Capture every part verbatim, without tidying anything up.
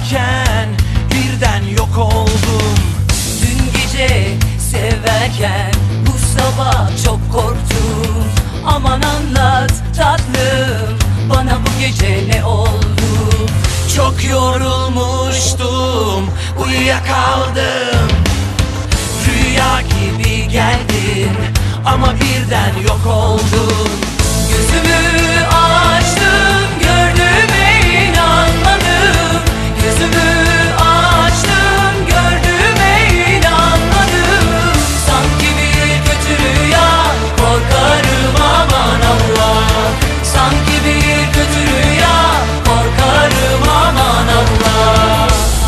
severken birden yok oldum. Dün gece severken bu sabah çok korktum. Aman anlat tatlım, bana bu gece ne oldu? Çok yorulmuştum, uyuyakaldım. Rüya gibi geldin ama birden yok oldun. Gözümü açtım, gördüğüme inanmadım. Gözümü açtım, gördüğüme inanmadım. Sanki bir kötü rüya, korkarım aman Allah. Sanki bir kötü rüya, korkarım aman Allah.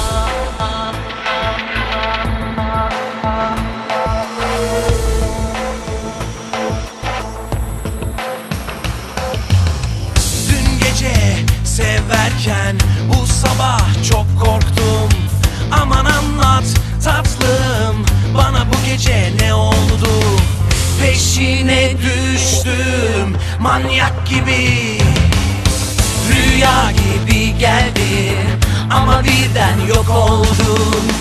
Severken bu sabah çok korktum. Aman anlat tatlım, bana bu gece ne oldu? Peşine düştüm manyak gibi. Rüya gibi geldin ama birden yok oldun.